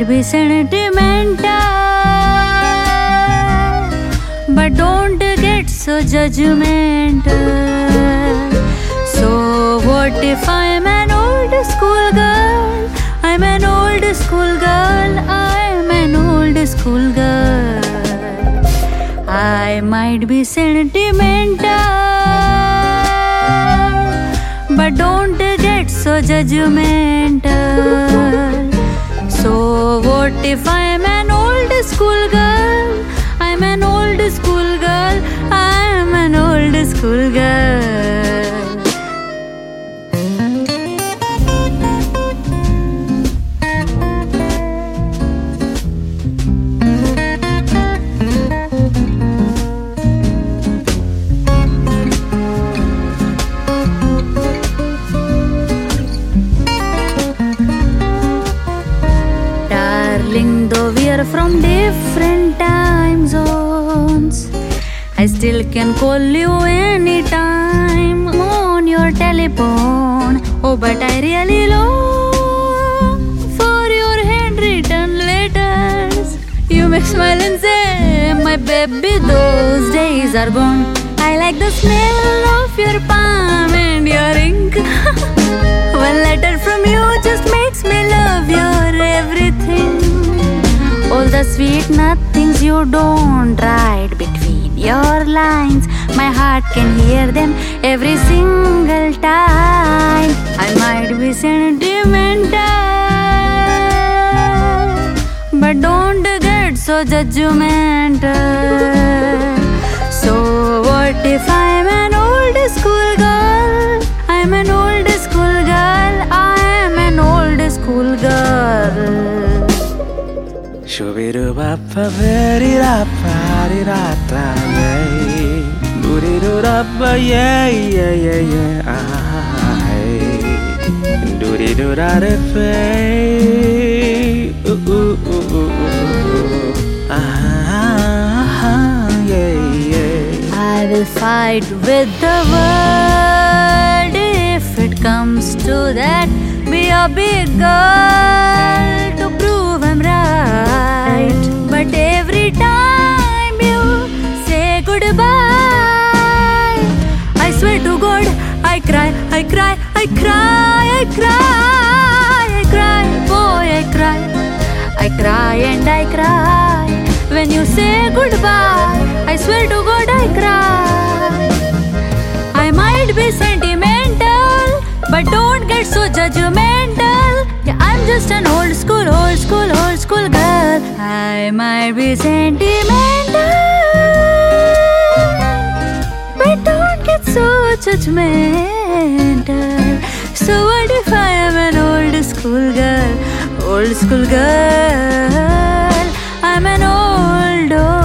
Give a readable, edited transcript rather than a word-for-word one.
might be sentimental, but don't get so judgmental. So what if I'm an old school girl? I'm an old school girl. I'm an old school girl. I might be sentimental, but don't get so judgmental. So what if I'm an old school girl? I'm an old school girl. I'm an old school girl. Darling, though we are from different time zones, I still can call you anytime on your telephone. Oh, but I really long for your handwritten letters. You make smile and say, my baby, those days are gone. I like the smell of your palm and your ink. One letter from you just makes me love your everything. All the sweet nothings you don't write between your lines, my heart can hear them every single time. I might be sentimental, but don't get so judgmental. So what if I'm an old school girl? I'm an old school girl. I'm an old school girl. Shubidu bapa very rapa di rata hey, do rapa yeah yeah yeah yeah do da de fe yeah yeah. I will fight with the world if it comes to that. Be a big girl to prove I'm right. But every time you say goodbye, I swear to God, I cry, I cry, I cry, I cry, I cry, boy, I cry. I cry and I cry when you say goodbye. I swear to God, I cry. I might be sentimental, but don't get so judgmental. Yeah, I'm just an old school girl. I might be sentimental, but don't get so judgmental. So what if I am an old school girl? Old school girl. I'm an old